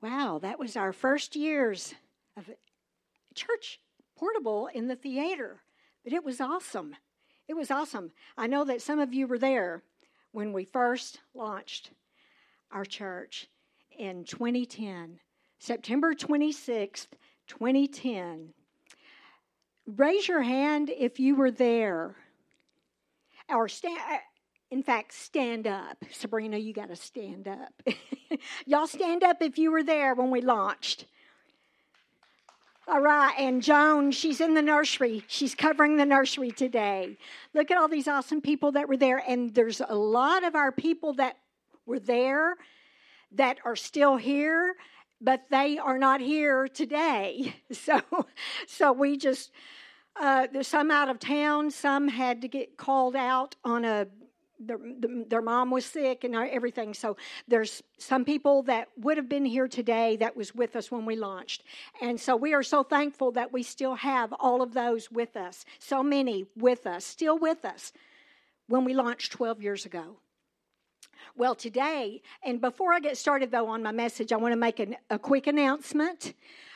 Wow, that was our first years of church portable in the theater. But it was awesome. It was awesome. I know that some of you were there when we first launched our church in 2010, September 26th, 2010. Raise your hand if you were there. Or stand up. Sabrina, you got to stand up. Y'all stand up if you were there when we launched. All right, and Joan, she's in the nursery. She's covering the nursery today. Look at all these awesome people that were there, and there's a lot of our people that were there that are still here, but they are not here today. So we just, there's some out of town, some had to get called out on their mom was sick and everything. So there's some people that would have been here today that was with us when we launched. And so we are so thankful that we still have all of those with us. So many with us, still with us when we launched 12 years ago. Well, today, and before I get started, though, on my message, I want to make a quick announcement.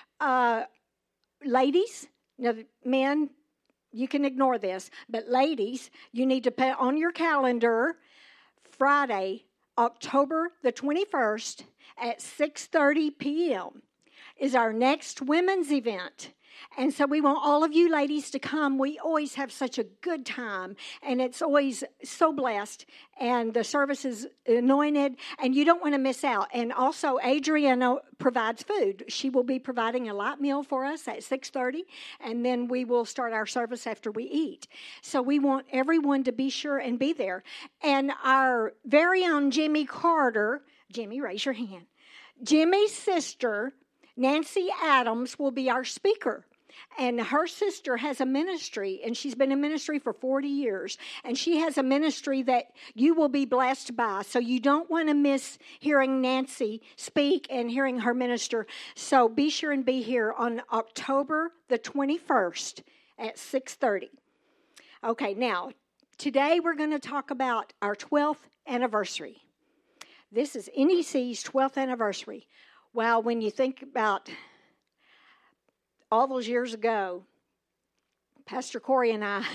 Ladies, men, you can ignore this, but ladies, you need to put on your calendar Friday, October the 21st at 6:30 p.m. is our next women's event. And so we want all of you ladies to come. We always have such a good time, and it's always so blessed, and the service is anointed, and you don't want to miss out. And also, Adriana provides food. She will be providing a light meal for us at 6:30, and then we will start our service after we eat. So we want everyone to be sure and be there. And our very own Jimmy Carter, Jimmy, raise your hand. Jimmy's sister, Nancy Adams, will be our speaker. And her sister has a ministry, and she's been in ministry for 40 years. And she has a ministry that you will be blessed by. So you don't want to miss hearing Nancy speak and hearing her minister. So be sure and be here on October the 21st at 6:30. Okay, now, today we're going to talk about our 12th anniversary. This is NEC's 12th anniversary. Well, when you think about all those years ago, Pastor Corey and I,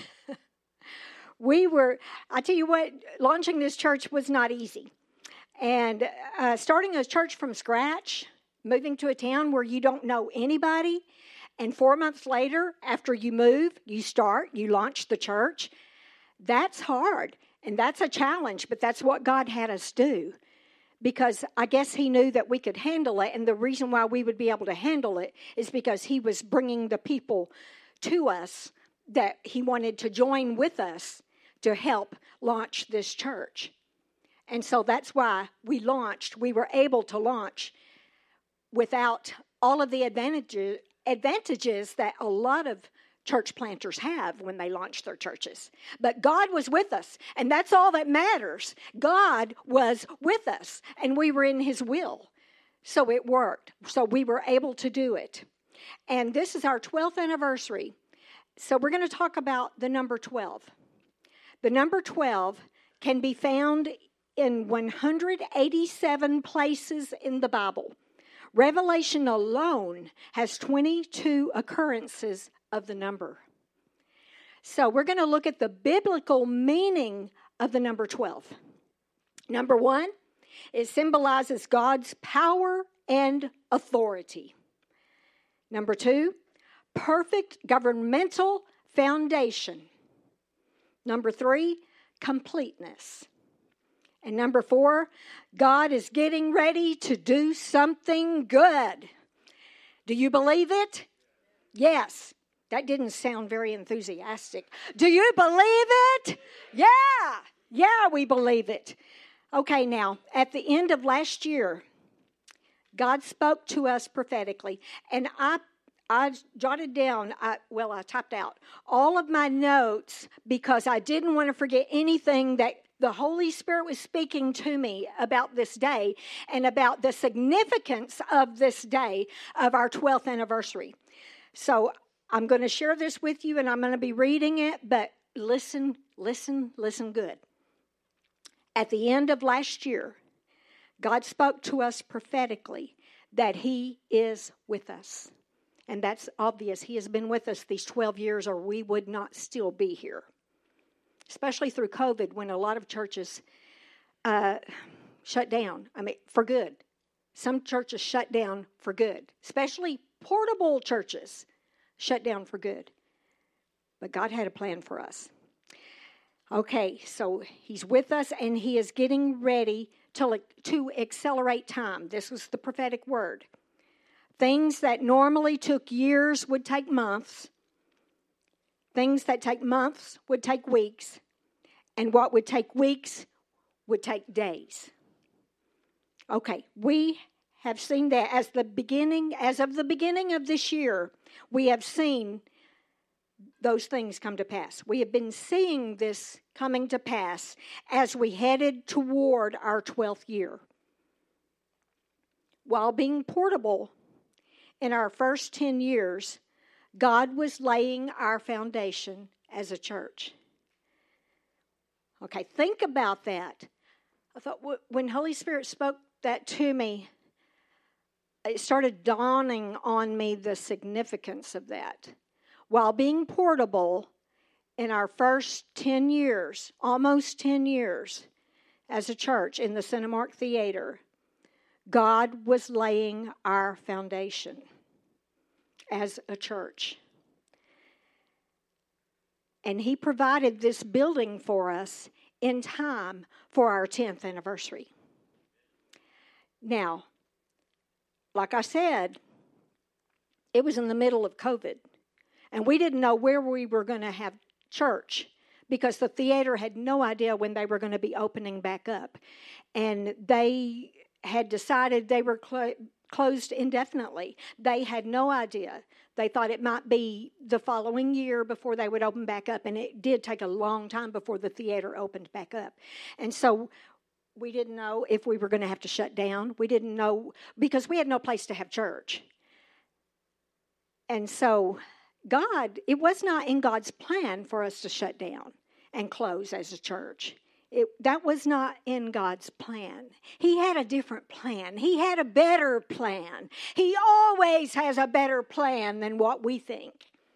I tell you what, launching this church was not easy. And starting a church from scratch, moving to a town where you don't know anybody, and 4 months later, after you move, you launch the church, that's hard. And that's a challenge, but that's what God had us do. Because I guess he knew that we could handle it, and the reason why we would be able to handle it is because he was bringing the people to us that he wanted to join with us to help launch this church. And so that's why we were able to launch without all of the advantages that a lot of church planters have when they launch their churches. But God was with us, and that's all that matters. God was with us, and we were in his will. So it worked. So we were able to do it. And this is our 12th anniversary. So we're going to talk about the number 12. The number 12 can be found in 187 places in the Bible. Revelation alone has 22 occurrences of the number. So we're going to look at the biblical meaning of the number 12. Number 1, it symbolizes God's power and authority. Number 2, perfect governmental foundation. Number 3, completeness. And number 4, God is getting ready to do something good. Do you believe it? Yes. That didn't sound very enthusiastic. Do you believe it? Yeah, we believe it. Okay, now, at the end of last year, God spoke to us prophetically, and I jotted down, I typed out all of my notes because I didn't want to forget anything that the Holy Spirit was speaking to me about this day and about the significance of this day of our 12th anniversary. So I'm going to share this with you, and I'm going to be reading it, but listen good. At the end of last year, God spoke to us prophetically that He is with us. And that's obvious. He has been with us these 12 years, or we would not still be here. Especially through COVID, when a lot of churches shut down. I mean, for good. Some churches shut down for good. Especially portable churches shut down for good. But God had a plan for us. Okay, so He's with us, and He is getting ready to accelerate time. This was the prophetic word. Things that normally took years would take months. Things that take months would take weeks. And what would take weeks would take days. Okay, we have seen that as of the beginning of this year, we have seen those things come to pass. We have been seeing this coming to pass as we headed toward our 12th year. While being portable in our first 10 years, God was laying our foundation as a church. Okay, think about that. I thought when Holy Spirit spoke that to me, it started dawning on me the significance of that. While being portable in our first 10 years, almost 10 years as a church in the Cinemark Theater, God was laying our foundation as a church. And He provided this building for us in time for our 10th anniversary. Now, like I said, it was in the middle of COVID. And we didn't know where we were going to have church because the theater had no idea when they were going to be opening back up. And they had decided they were closed indefinitely. They had no idea. They thought it might be the following year before they would open back up. And it did take a long time before the theater opened back up. And so we didn't know if we were going to have to shut down. We didn't know because we had no place to have church. And so it was not in God's plan for us to shut down and close as a church. That was not in God's plan. He had a different plan. He had a better plan. He always has a better plan than what we think.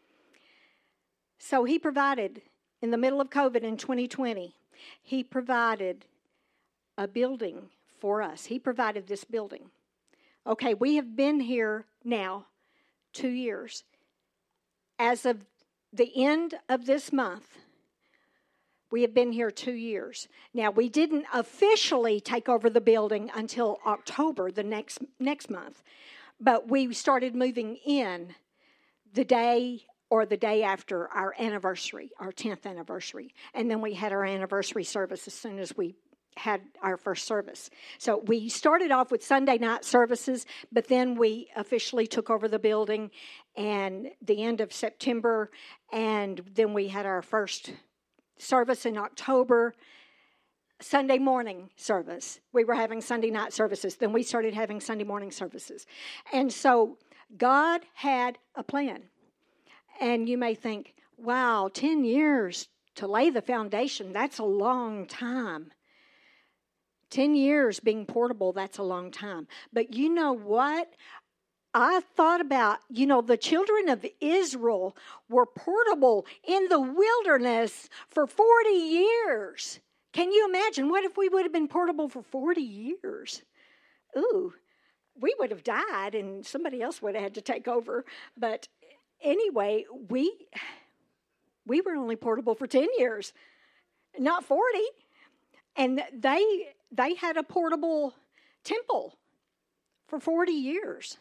So He provided, in the middle of COVID in 2020, He provided a building for us. He provided this building. Okay, we have been here now 2 years. As of the end of this month, we have been here 2 years. Now, we didn't officially take over the building until October, the next month. But we started moving in the day after our anniversary, our 10th anniversary. And then we had our anniversary service as soon as we had our first service. So we started off with Sunday night services, but then we officially took over the building and the end of September, and then we had our first service in October, Sunday morning service. We were having Sunday night services. Then we started having Sunday morning services. And so God had a plan. And you may think, wow, 10 years to lay the foundation, that's a long time. 10 years being portable, that's a long time. But you know what? I thought about, the children of Israel were portable in the wilderness for 40 years. Can you imagine? What if we would have been portable for 40 years? Ooh, we would have died and somebody else would have had to take over. But anyway, we were only portable for 10 years, not 40. And they had a portable temple for 40 years.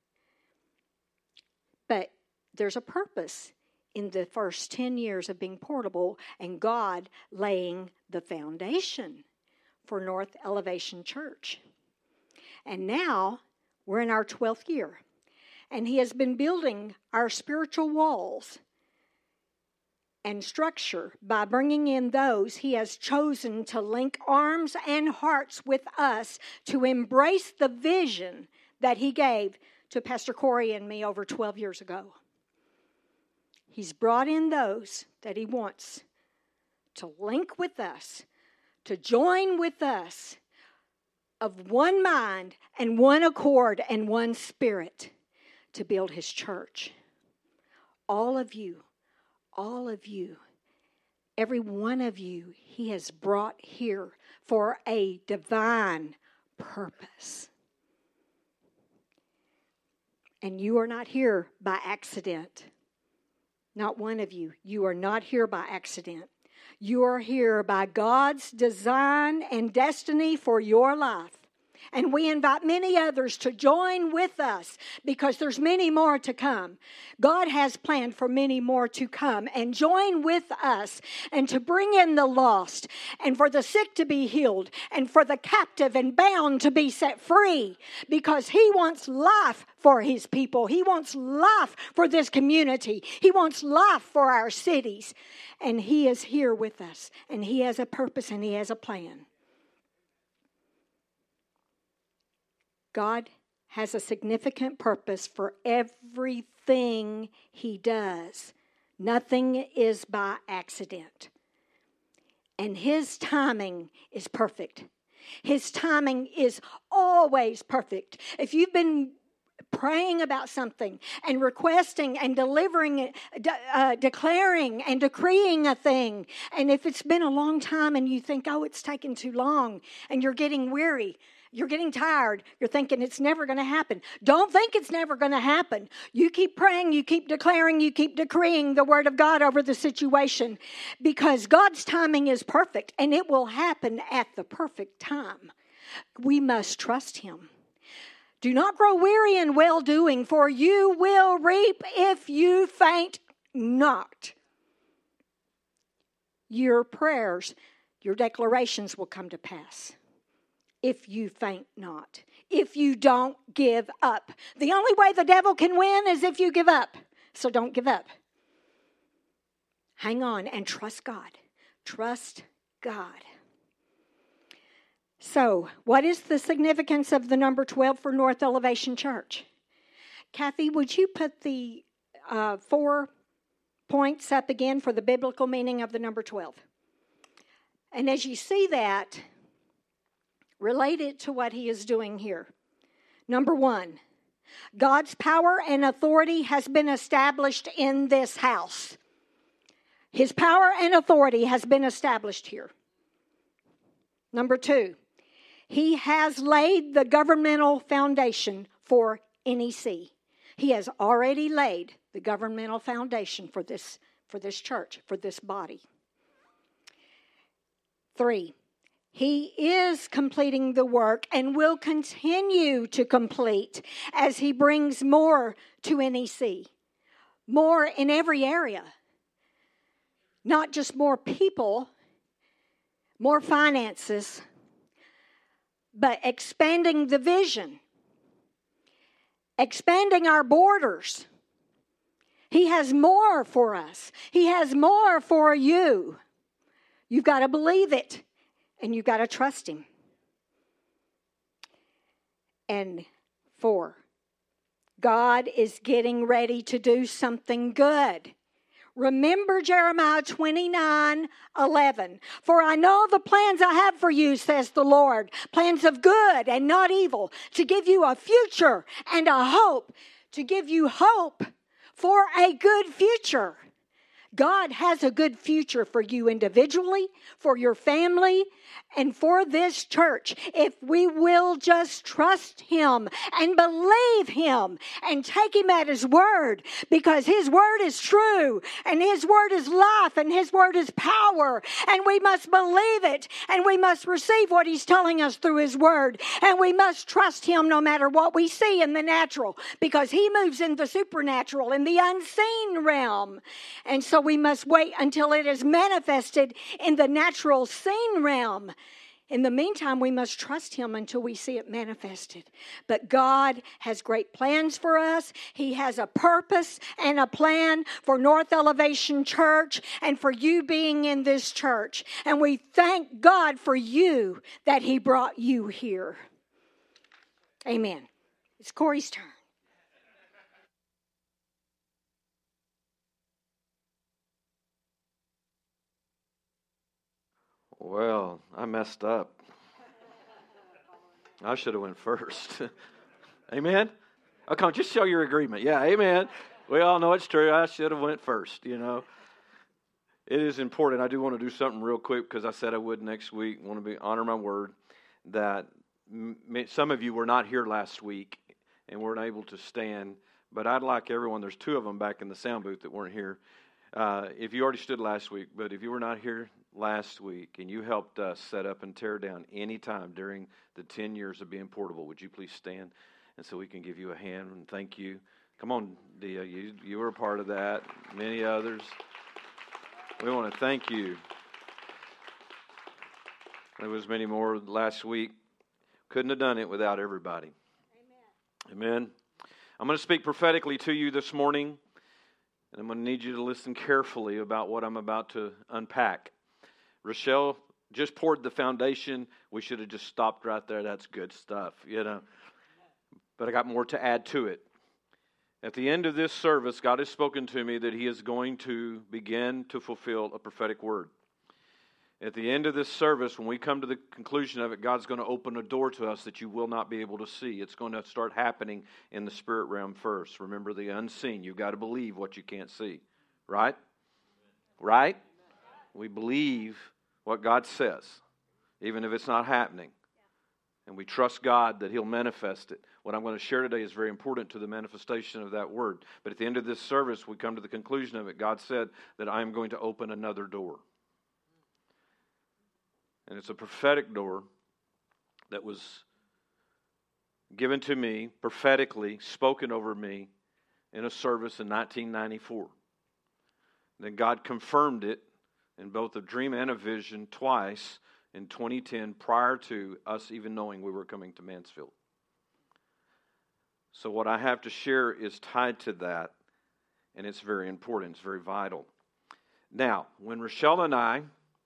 But there's a purpose in the first 10 years of being portable and God laying the foundation for North Elevation Church. And now we're in our 12th year. And He has been building our spiritual walls and structure by bringing in those He has chosen to link arms and hearts with us to embrace the vision that He gave to Pastor Corey and me over 12 years ago. He's brought in those that He wants to link with us, to join with us of one mind and one accord and one spirit to build his church. All of you, every one of you, he has brought here for a divine purpose. And you are not here by accident. Not one of you. You are not here by accident. You are here by God's design and destiny for your life. And we invite many others to join with us because there's many more to come. God has planned for many more to come and join with us and to bring in the lost and for the sick to be healed and for the captive and bound to be set free because he wants life for his people. He wants life for this community. He wants life for our cities. And he is here with us and he has a purpose and he has a plan. God has a significant purpose for everything he does. Nothing is by accident. And his timing is perfect. His timing is always perfect. If you've been praying about something and requesting and delivering, declaring and decreeing a thing, and if it's been a long time and you think, oh, it's taken too long, and you're getting weary, you're getting tired, you're thinking it's never going to happen. Don't think it's never going to happen. You keep praying, you keep declaring, you keep decreeing the word of God over the situation because God's timing is perfect and it will happen at the perfect time. We must trust him. Do not grow weary in well-doing, for you will reap if you faint not. Your prayers, your declarations will come to pass. If you faint not, if you don't give up. The only way the devil can win is if you give up. So don't give up. Hang on and trust God. Trust God. So, what is the significance of the number 12 for North Elevation Church? Kathy, would you put the 4 points up again for the biblical meaning of the number 12? And as you see that, relate it to what he is doing here. Number 1, God's power and authority has been established in this house. His power and authority has been established here. Number 2, he has laid the governmental foundation for NEC. He has already laid the governmental foundation for this church, for this body. 3, he is completing the work and will continue to complete as he brings more to NEC. More in every area. Not just more people, more finances, but expanding the vision. Expanding our borders. He has more for us. He has more for you. You've got to believe it. And you've got to trust him. And 4, God is getting ready to do something good. Remember Jeremiah 29:11. For I know the plans I have for you, says the Lord. Plans of good and not evil. To give you a future and a hope. To give you hope for a good future. God has a good future for you individually, for your family, and for this church. If we will just trust him and believe him and take him at his word, because his word is true and his word is life and his word is power, and we must believe it and we must receive what he's telling us through his word, and we must trust him no matter what we see in the natural, because he moves in the supernatural, in the unseen realm. And so we must wait until it is manifested in the natural seen realm. In the meantime, we must trust him until we see it manifested. But God has great plans for us. He has a purpose and a plan for North Elevation Church and for you being in this church. And we thank God for you that he brought you here. Amen. It's Corey's turn. Well, I messed up. I should have went first. Amen? Oh, come on, just show your agreement. Yeah, amen. We all know it's true. I should have went first, you know. It is important. I do want to do something real quick because I said I would next week. I want to honor my word that some of you were not here last week and weren't able to stand. But I'd like everyone, there's two of them back in the sound booth that weren't here. If you already stood last week, but if you were not here last week and you helped us set up and tear down any time during the 10 years of being portable, would you please stand? And so we can give you a hand and thank you. Come on, Dia, you were a part of that. Many others. We want to thank you. There was many more last week. Couldn't have done it without everybody. Amen. Amen. I'm going to speak prophetically to you this morning, and I'm going to need you to listen carefully about what I'm about to unpack. Rochelle just poured the foundation. We should have just stopped right there. That's good stuff, you know. But I got more to add to it. At the end of this service, God has spoken to me that He is going to begin to fulfill a prophetic word. At the end of this service, when we come to the conclusion of it, God's going to open a door to us that you will not be able to see. It's going to start happening in the spirit realm first. Remember the unseen. You've got to believe what you can't see. Right? Right? We believe what God says, even if it's not happening. And we trust God that He'll manifest it. What I'm going to share today is very important to the manifestation of that word. But at the end of this service, we come to the conclusion of it. God said that I am going to open another door. And it's a prophetic door that was given to me, prophetically spoken over me in a service in 1994. Then God confirmed it in both a dream and a vision twice in 2010 prior to us even knowing we were coming to Mansfield. So what I have to share is tied to that, and it's very important. It's very vital. Now, when Rochelle and I,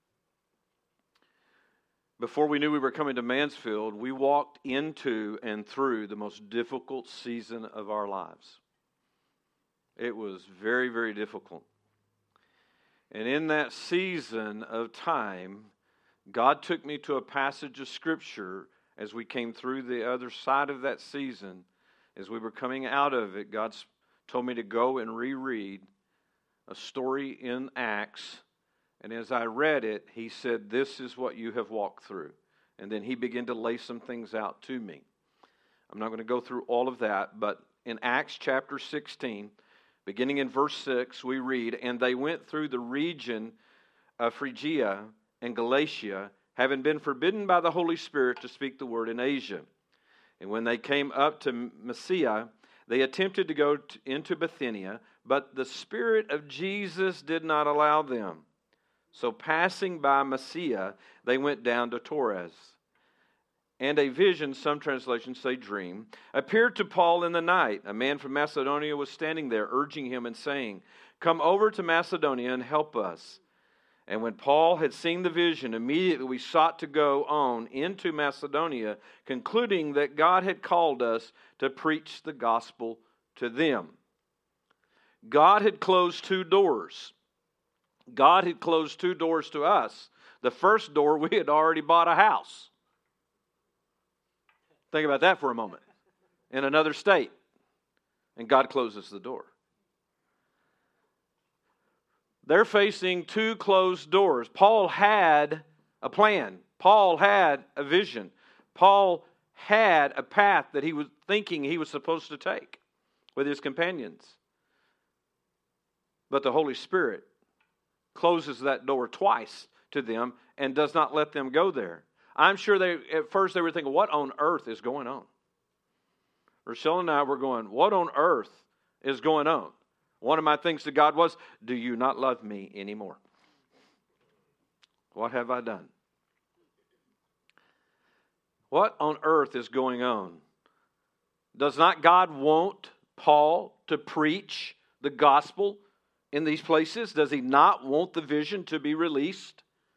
before we knew we were coming to Mansfield, we walked into and through the most difficult season of our lives. It was very, very difficult. And in that season of time, God took me to a passage of Scripture as we came through the other side of that season. As we were coming out of it, God told me to go and reread a story in Acts. And as I read it, He said, "This is what you have walked through." And then He began to lay some things out to me. I'm not going to go through all of that, but in Acts chapter 16, beginning in verse 6, we read, "And they went through the region of Phrygia and Galatia, having been forbidden by the Holy Spirit to speak the word in Asia. And when they came up to Mysia, they attempted to go into Bithynia, but the Spirit of Jesus did not allow them. So passing by Mysia, they went down to Torres. And a vision," some translations say dream, "appeared to Paul in the night. A man from Macedonia was standing there, urging him and saying, 'Come over to Macedonia and help us.' And when Paul had seen the vision, immediately we sought to go on into Macedonia, concluding that God had called us to preach the gospel to them." God had closed two doors. God had closed two doors to us. The first door, we had already bought a house. Think about that for a moment. In another state. And God closes the door. They're facing two closed doors. Paul had a plan. Paul had a vision. Paul had a path that he was thinking he was supposed to take with his companions. But the Holy Spirit closes that door twice to them and does not let them go there. I'm sure at first they were thinking, what on earth is going on? Rochelle and I were going, what on earth is going on? One of my things to God was, do you not love me anymore? What have I done? What on earth is going on? Does not God want Paul to preach the gospel in these places? Does He not want the vision to be released?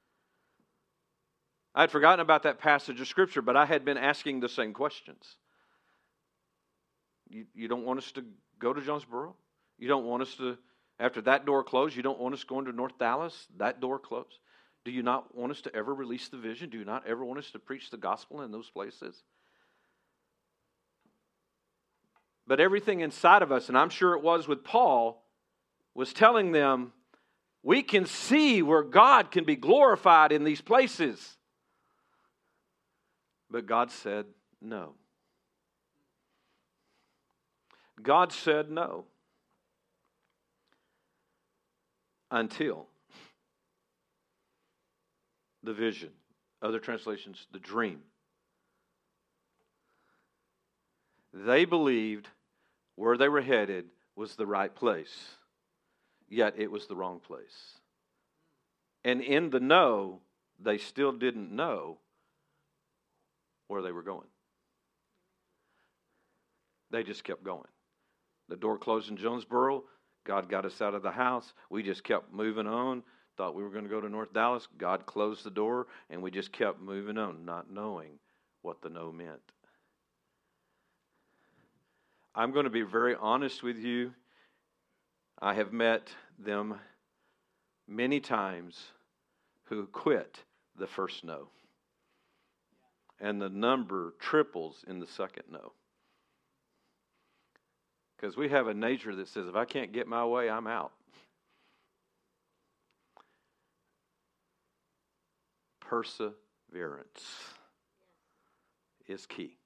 I had forgotten about that passage of Scripture, but I had been asking the same questions. You don't want us to go to Jonesboro? You don't want us to, after that door closed, you don't want us going to North Dallas? That door closed? Do you not want us to ever release the vision? Do you not ever want us to preach the gospel in those places? But everything inside of us, and I'm sure it was with Paul, was telling them, we can see where God can be glorified in these places. But God said no. God said no. Until the vision. Other translations, the dream. They believed where they were headed was the right place, yet it was the wrong place. And in the no, they still didn't know where they were going. They just kept going. The door closed in Jonesboro. God got us out of the house. We just kept moving on. Thought we were going to go to North Dallas. God closed the door, and we just kept moving on, not knowing what the no meant. I'm going to be very honest with you. I have met them many times who quit the first no. And the number triples in the second no. Because we have a nature that says, if I can't get my way, I'm out. Perseverance is key.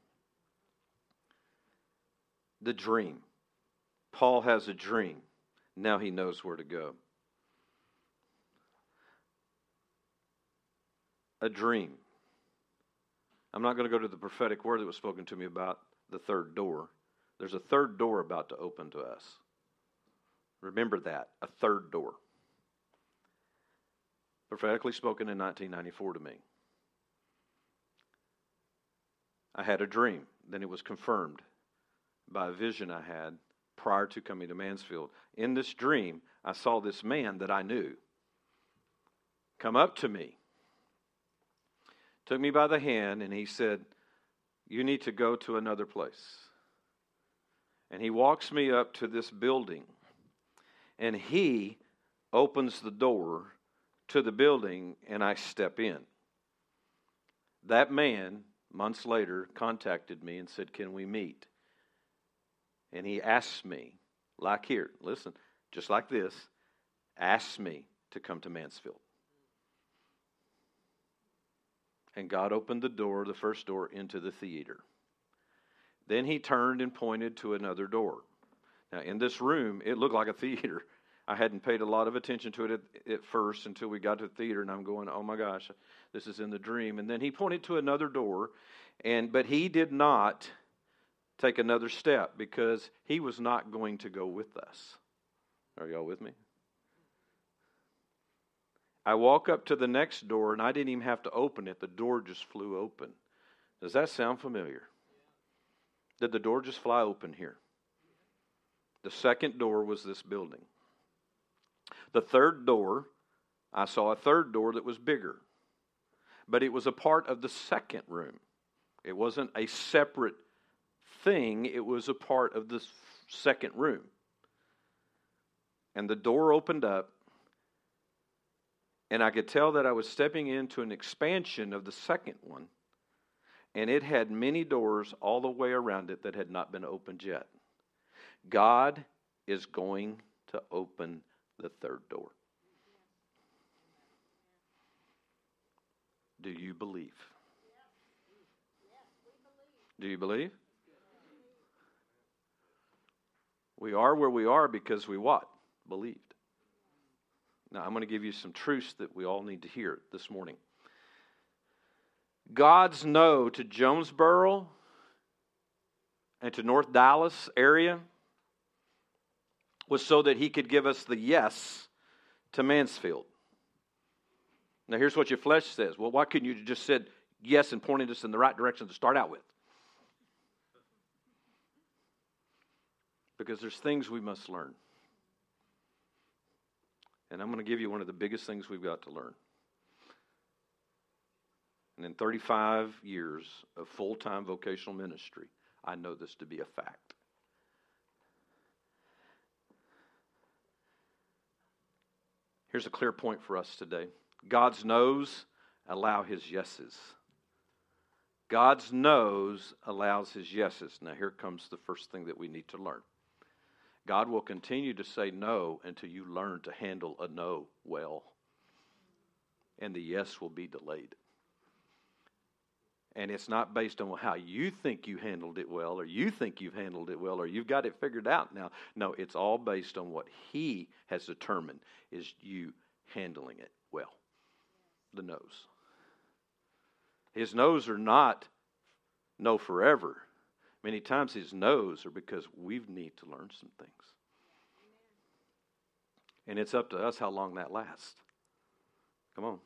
The dream. Paul has a dream. Now he knows where to go. A dream. I'm not going to go to the prophetic word that was spoken to me about the third door. There's a third door about to open to us. Remember that, a third door. Prophetically spoken in 1994 to me. I had a dream. Then it was confirmed by a vision I had prior to coming to Mansfield. In this dream, I saw this man that I knew come up to me, took me by the hand, and he said, you need to go to another place. And he walks me up to this building, and he opens the door to the building, and I step in. That man, months later, contacted me and said, can we meet? And he asked me, like here, listen, just like this, asked me to come to Mansfield. And God opened the door, the first door, into the theater. Then he turned and pointed to another door. Now, in this room, it looked like a theater. I hadn't paid a lot of attention to it at first until we got to the theater, and I'm going, oh my gosh, this is in the dream. And then he pointed to another door, but he did not take another step because he was not going to go with us. Are y'all with me? I walk up to the next door, and I didn't even have to open it. The door just flew open. Does that sound familiar? Did the door just fly open here? The second door was this building. The third door, I saw a third door that was bigger. But it was a part of the second room. It wasn't a separate thing. It was a part of the second room. And the door opened up. And I could tell that I was stepping into an expansion of the second one. And it had many doors all the way around it that had not been opened yet. God is going to open the third door. Do you believe? Do you believe? We are where we are because we what? Believed. Now, I'm going to give you some truths that we all need to hear this morning. God's no to Jonesboro and to North Dallas area was so that he could give us the yes to Mansfield. Now, here's what your flesh says. Well, why couldn't you just said yes and pointed us in the right direction to start out with? Because there's things we must learn. And I'm going to give you one of the biggest things we've got to learn. And in 35 years of full-time vocational ministry, I know this to be a fact. Here's a clear point for us today. God's no's allow his yeses God's no's allows his yeses. Now here comes the first thing that we need to learn. God will continue to say no until you learn to handle a no well. And the yes will be delayed. And it's not based on how you think you handled it well, or you think you've handled it well, or you've got it figured out now. No, it's all based on what he has determined is you handling it well. The no's. His no's are not no forever. Many times his no's are because we need to learn some things. And it's up to us how long that lasts. Come on.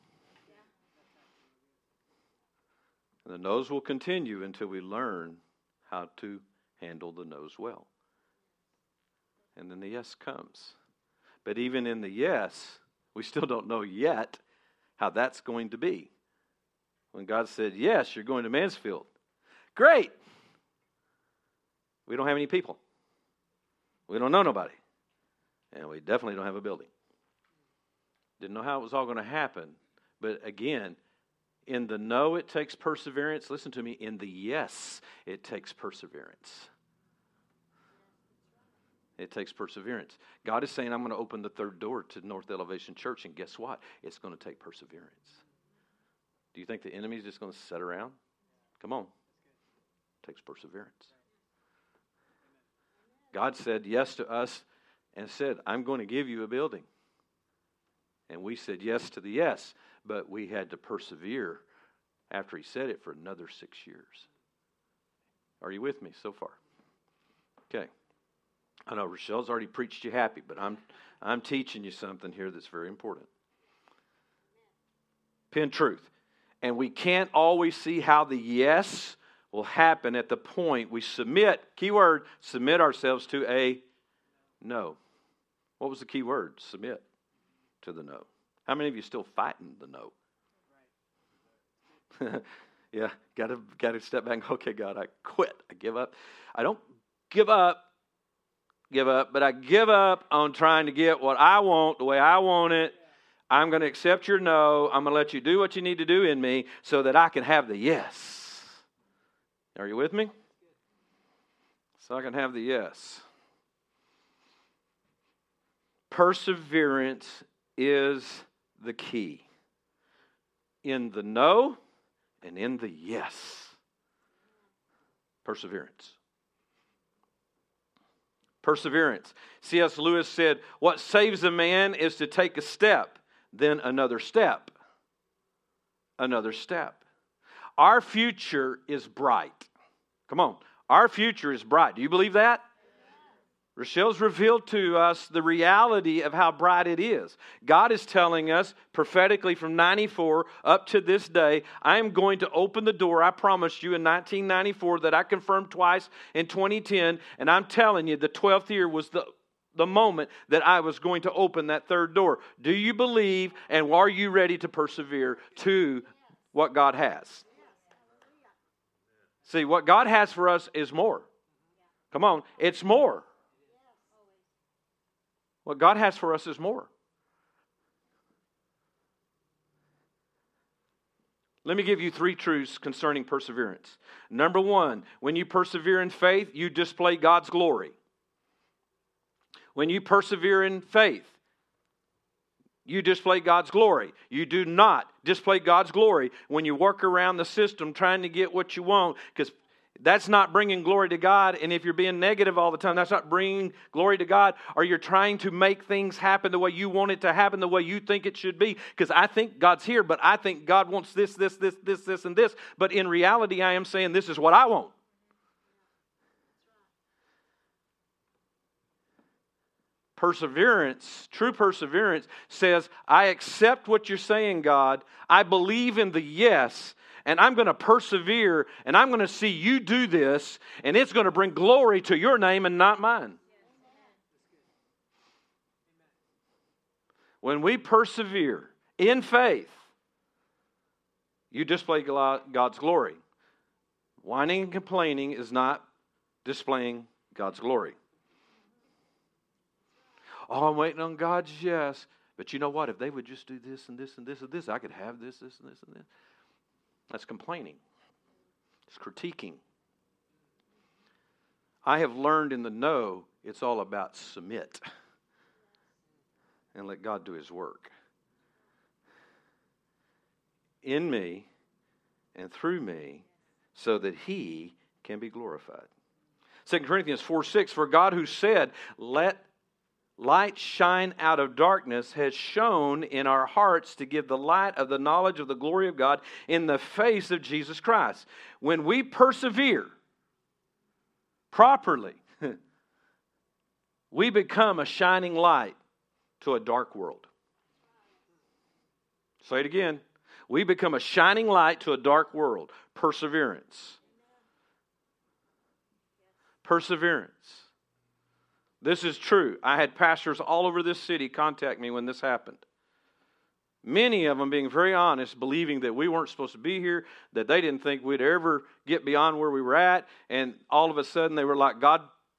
And the no's will continue until we learn how to handle the no's well. And then the yes comes. But even in the yes, we still don't know yet how that's going to be. When God said, yes, you're going to Mansfield. Great. We don't have any people. We don't know nobody. And we definitely don't have a building. Didn't know how it was all going to happen. But again, in the no, it takes perseverance. Listen to me. In the yes, it takes perseverance. It takes perseverance. God is saying, I'm going to open the third door to North Elevation Church. And guess what? It's going to take perseverance. Do you think the enemy is just going to sit around? Come on. It takes perseverance. God said yes to us and said, I'm going to give you a building. And we said yes to the yes, but we had to persevere after he said it for another 6 years. Are you with me so far? Okay. I know Rochelle's already preached you happy, but I'm teaching you something here that's very important. Pin truth. And we can't always see how the yes will happen at the point we submit, keyword, submit ourselves to a no. What was the key word? Submit to the no. How many of you still fighting the no? Yeah, got to step back and go, okay, God, I quit. I give up. I don't give up, but I give up on trying to get what I want the way I want it. I'm going to accept your no. I'm going to let you do what you need to do in me so that I can have the yes. Are you with me? So I can have the yes. Perseverance is the key. In the no and in the yes. Perseverance. Perseverance. C.S. Lewis said, what saves a man is to take a step, then another step. Another step. Our future is bright. Come on. Our future is bright. Do you believe that? Rochelle's revealed to us the reality of how bright it is. God is telling us prophetically from 94 up to this day, I am going to open the door, I promised you in 1994 that I confirmed twice in 2010, and I'm telling you the 12th year was the moment that I was going to open that third door. Do you believe and are you ready to persevere to what God has? See, what God has for us is more. Come on, it's more. What God has for us is more. Let me give you 3 truths concerning perseverance. Number 1, when you persevere in faith, you display God's glory. When you persevere in faith, you display God's glory. You do not display God's glory when you work around the system trying to get what you want, because that's not bringing glory to God. And if you're being negative all the time, that's not bringing glory to God. Or you're trying to make things happen the way you want it to happen, the way you think it should be. Because I think God's here, but I think God wants this, and this. But in reality, I am saying this is what I want. Perseverance, true perseverance, says, I accept what you're saying, God. I believe in the yes. And I'm going to persevere, and I'm going to see you do this, and it's going to bring glory to your name and not mine. When we persevere in faith, you display God's glory. Whining and complaining is not displaying God's glory. Oh, I'm waiting on God's yes. But you know what? If they would just do this and this and this and this, I could have this, this, and this, and this. That's complaining. It's critiquing. I have learned in the no, it's all about submit and let God do His work in me and through me so that He can be glorified. 2 Corinthians 4:6, for God who said, let light shine out of darkness, has shone in our hearts to give the light of the knowledge of the glory of God in the face of Jesus Christ. When we persevere properly, we become a shining light to a dark world. Say it again. We become a shining light to a dark world. Perseverance. Perseverance. This is true. I had pastors all over this city contact me when this happened. Many of them being very honest, believing that we weren't supposed to be here, that they didn't think we'd ever get beyond where we were at, and all of a sudden they were like, God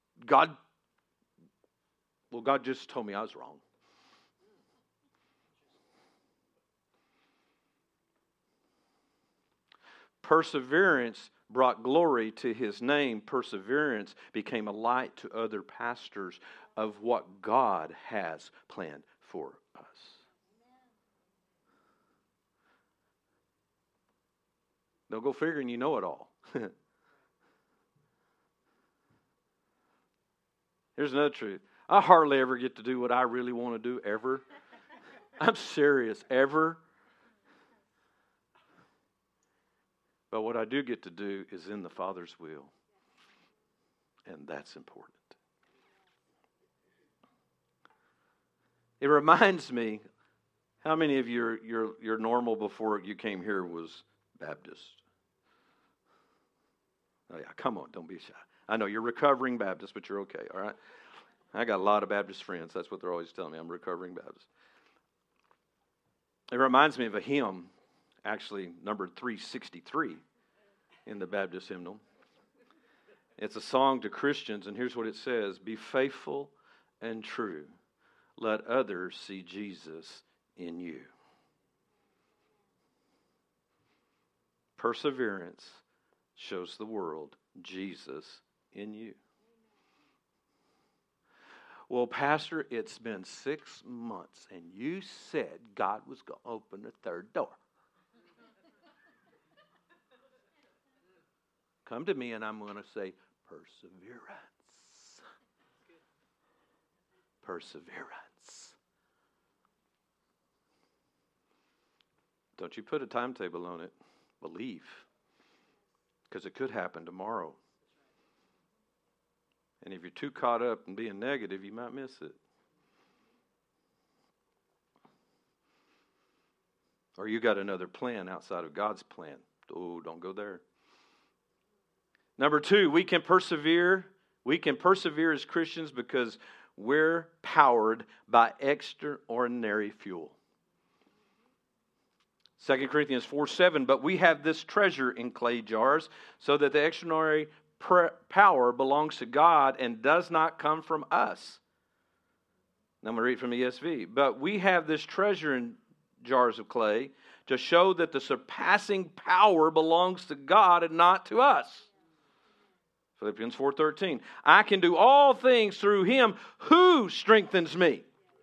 just told me I was wrong. Perseverance brought glory to His name. Perseverance became a light to other pastors of what God has planned for us. Don't go figuring you know it all. Here's another truth. I hardly ever get to do what I really want to do, ever. I'm serious, ever. But what I do get to do is in the Father's will. And that's important. It reminds me, how many of your normal before you came here was Baptist? Oh yeah, come on, don't be shy. I know you're recovering Baptist, but you're okay, all right? I got a lot of Baptist friends. That's what they're always telling me. I'm recovering Baptist. It reminds me of a hymn, actually numbered 363 in the Baptist hymnal. It's a song to Christians, and here's what it says. Be faithful and true. Let others see Jesus in you. Perseverance shows the world Jesus in you. Well, Pastor, it's been 6 months, and you said God was going to open the third door. Come to me, and I'm going to say, perseverance. Perseverance. Don't you put a timetable on it. Believe. Because it could happen tomorrow. And if you're too caught up in being negative, you might miss it. Or you got another plan outside of God's plan. Oh, don't go there. Number 2, we can persevere. We can persevere as Christians because we're powered by extraordinary fuel. 2 Corinthians 4:7, but we have this treasure in clay jars so that the extraordinary power belongs to God and does not come from us. Now I'm going to read from ESV. But we have this treasure in jars of clay to show that the surpassing power belongs to God and not to us. Philippians 4:13. I can do all things through Him who strengthens me.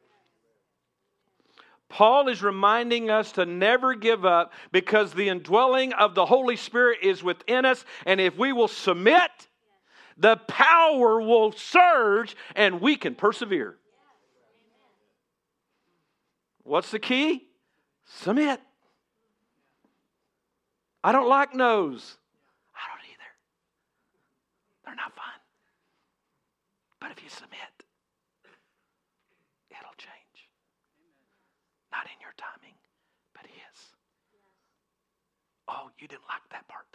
Paul is reminding us to never give up because the indwelling of the Holy Spirit is within us. And if we will submit, the power will surge and we can persevere. What's the key? Submit. I don't like no's. I don't either. They're not fun. But if you submit, it'll change. Not in your timing, but His. Oh, you didn't like that part.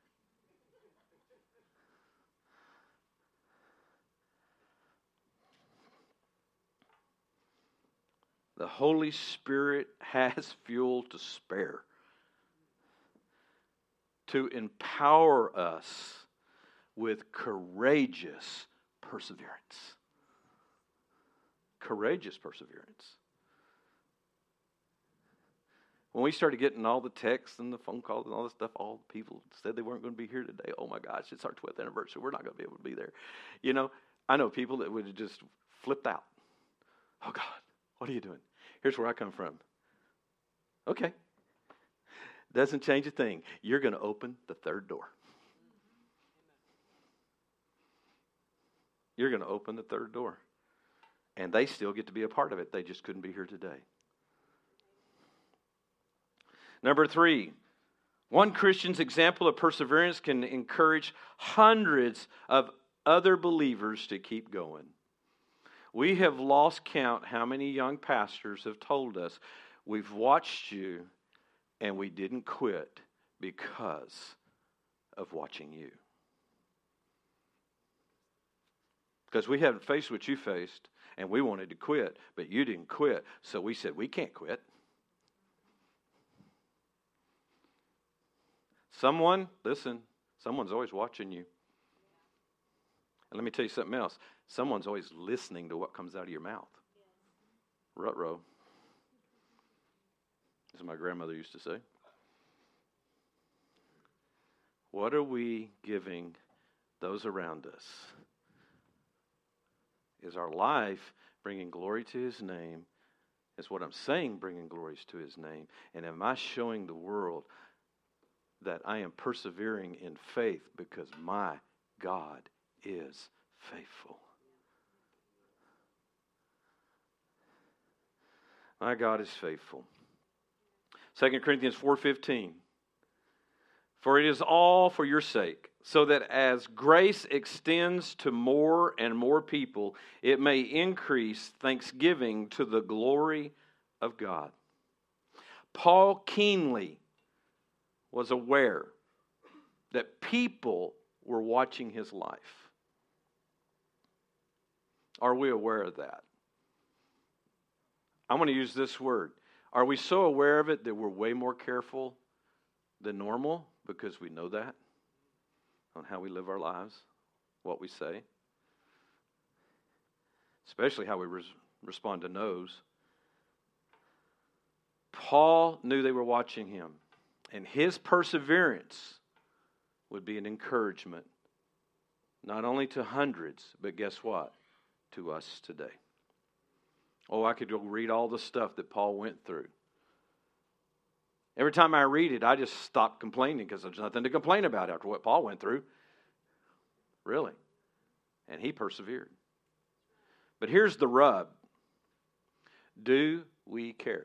The Holy Spirit has fuel to spare to empower us with courageous perseverance. Courageous perseverance. When we started getting all the texts and the phone calls and all this stuff, all the people said they weren't going to be here today. Oh my gosh, it's our 12th anniversary. We're not going to be able to be there. You know, I know people that would have just flipped out. Oh God, what are you doing? Here's where I come from. Okay. Doesn't change a thing. You're going to open the third door. You're going to open the third door. And they still get to be a part of it. They just couldn't be here today. Number 3, one Christian's example of perseverance can encourage hundreds of other believers to keep going. We have lost count how many young pastors have told us, we've watched you and we didn't quit because of watching you. Because we haven't faced what you faced, and we wanted to quit, but you didn't quit, so we said, we can't quit. Someone's always watching you. And let me tell you something else. Someone's always listening to what comes out of your mouth. Ruh-roh. As my grandmother used to say. What are we giving those around us? Is our life bringing glory to His name? Is what I'm saying bringing glory to His name? And am I showing the world that I am persevering in faith because my God is faithful? My God is faithful. 2 Corinthians 4:15. For it is all for your sake, so that as grace extends to more and more people, it may increase thanksgiving to the glory of God. Paul keenly was aware that people were watching his life. Are we aware of that? I'm going to use this word. Are we so aware of it that we're way more careful than normal because we know that on how we live our lives, what we say, especially how we respond to no's? Paul knew they were watching him, and his perseverance would be an encouragement, not only to hundreds, but guess what? To us today. Oh, I could go read all the stuff that Paul went through. Every time I read it, I just stop complaining because there's nothing to complain about after what Paul went through. Really. And he persevered. But here's the rub. Do we care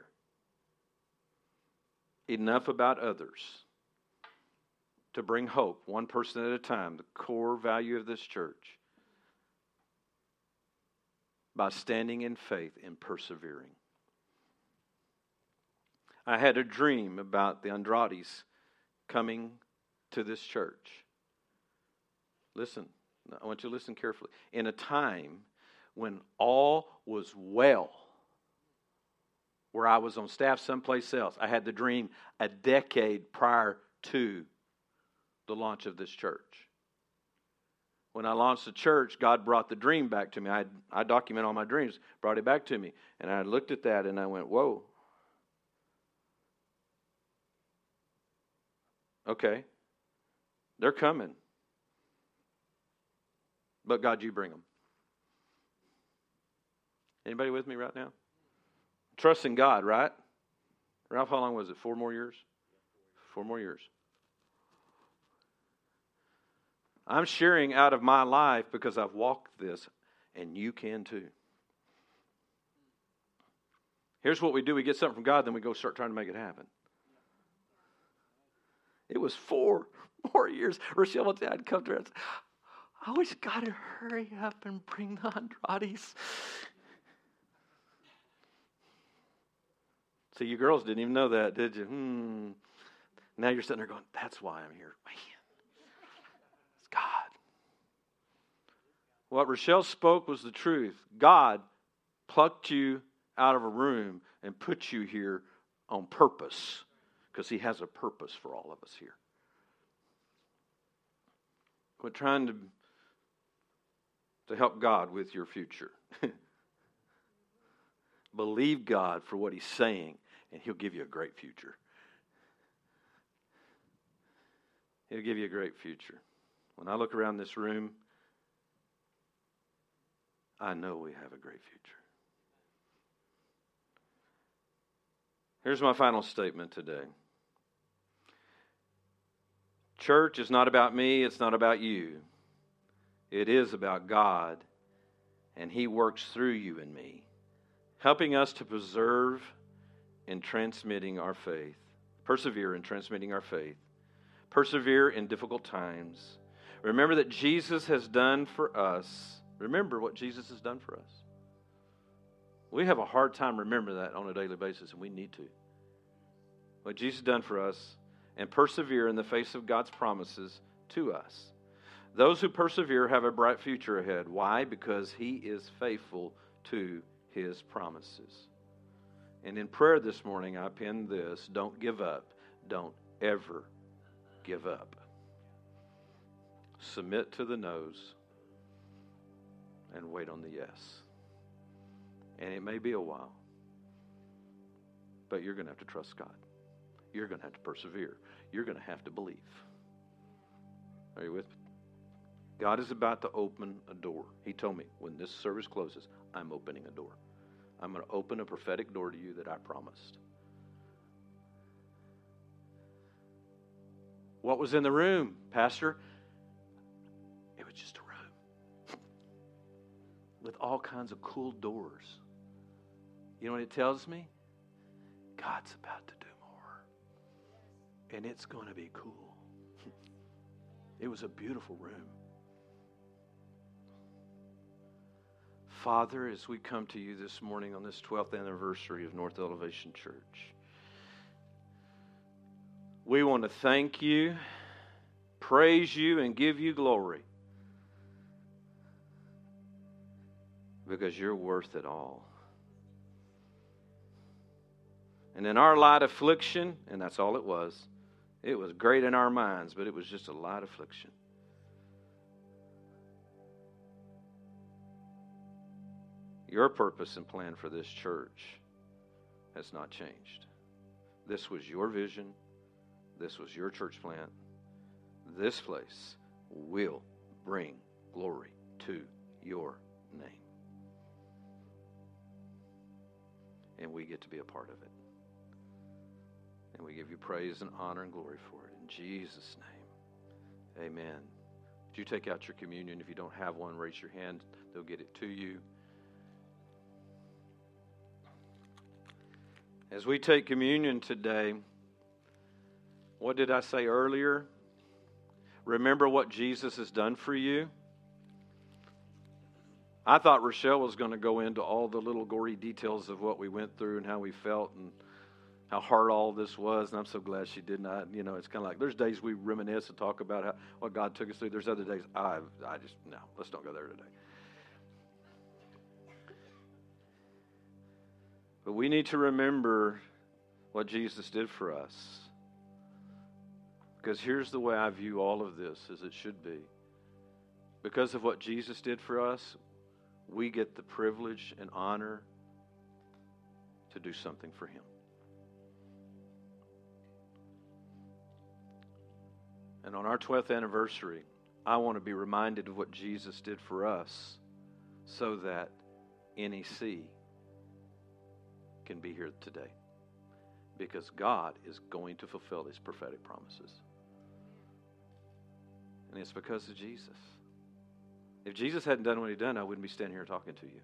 enough about others to bring hope, one person at a time, the core value of this church, by standing in faith and persevering? I had a dream about the Andrades coming to this church. Listen, I want you to listen carefully. In a time when all was well, where I was on staff someplace else, I had the dream a decade prior to the launch of this church. When I launched the church, God brought the dream back to me. I document all my dreams, brought it back to me. And I looked at that and I went, whoa. Okay, they're coming. But God, you bring them. Anybody with me right now? Trust in God, right? Ralph, how long was it? 4 more years? 4 more years. I'm sharing out of my life because I've walked this, and you can too. Here's what we do. We get something from God, then we go start trying to make it happen. It was 4 more years. Rochelle and Dad come to her and say, I wish God would hurry up and bring the Andrades. See, you girls didn't even know that, did you? Now you're sitting there going, that's why I'm here. Man, it's God. What Rochelle spoke was the truth. God plucked you out of a room and put you here on purpose, because He has a purpose for all of us here. Quit trying to help God with your future. Believe God for what He's saying, and He'll give you a great future. He'll give you a great future. When I look around this room, I know we have a great future. Here's my final statement today. Church is not about me, it's not about you. It is about God, and He works through you and me, helping us to persevere in transmitting our faith, persevere in difficult times. Remember that Jesus has done for us. Remember what Jesus has done for us. We have a hard time remembering that on a daily basis, and we need to. What Jesus has done for us, and persevere in the face of God's promises to us. Those who persevere have a bright future ahead. Why? Because He is faithful to His promises. And in prayer this morning, I penned this: don't give up. Don't ever give up. Submit to the no's and wait on the yes. And it may be a while, but you're going to have to trust God. You're going to have to persevere. You're going to have to believe. Are you with me? God is about to open a door. He told me, when this service closes, I'm opening a door. I'm going to open a prophetic door to you that I promised. What was in the room, Pastor? It was just a room with all kinds of cool doors. You know what it tells me? God's about to do more. And it's going to be cool. It was a beautiful room. Father, as we come to you this morning on this 12th anniversary of North Elevation Church, we want to thank you, praise you, and give you glory, because you're worth it all. And in our light affliction, and that's all it was great in our minds, but it was just a light affliction. Your purpose and plan for this church has not changed. This was your vision. This was your church plant. This place will bring glory to your name. And we get to be a part of it. And we give you praise and honor and glory for it. In Jesus' name, amen. Would you take out your communion? If you don't have one, raise your hand. They'll get it to you. As we take communion today, what did I say earlier? Remember what Jesus has done for you. I thought Rochelle was going to go into all the little gory details of what we went through and how we felt and how hard all this was, and I'm so glad she did not. You know, it's kind of like there's days we reminisce and talk about what God took us through. There's other days I just, no, let's don't go there today. But we need to remember what Jesus did for us. Because here's the way I view all of this, as it should be. Because of what Jesus did for us, we get the privilege and honor to do something for Him. And on our 12th anniversary, I want to be reminded of what Jesus did for us so that NEC can be here today. Because God is going to fulfill His prophetic promises. And it's because of Jesus. If Jesus hadn't done what He done, I wouldn't be standing here talking to you.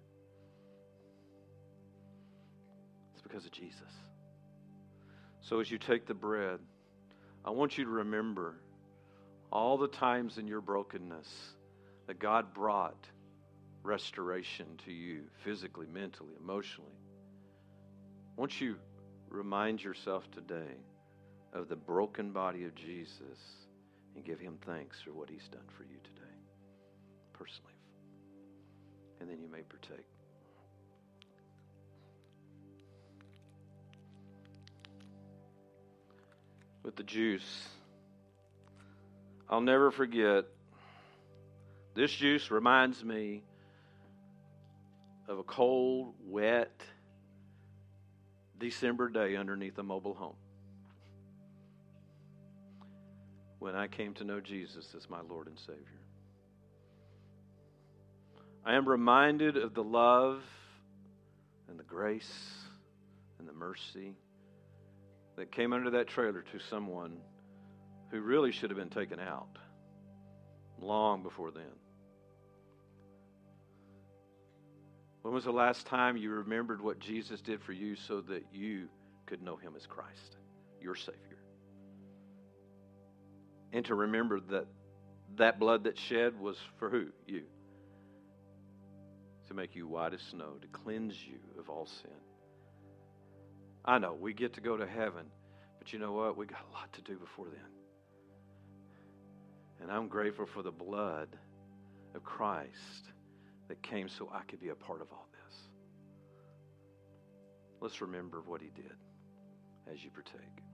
It's because of Jesus. So as you take the bread, I want you to remember all the times in your brokenness that God brought restoration to you, physically, mentally, emotionally. Won't you remind yourself today of the broken body of Jesus and give Him thanks for what He's done for you today, personally. And then you may partake. With the juice, I'll never forget, this juice reminds me of a cold, wet December day underneath a mobile home when I came to know Jesus as my Lord and Savior. I am reminded of the love and the grace and the mercy that came under that trailer to someone who really should have been taken out long before then. When was the last time you remembered what Jesus did for you so that you could know Him as Christ, your Savior? And to remember that that blood that shed was for who? You. To make you white as snow, to cleanse you of all sin. I know we get to go to heaven, but you know what? We got a lot to do before then. And I'm grateful for the blood of Christ that came so I could be a part of all this. Let's remember what He did as you partake.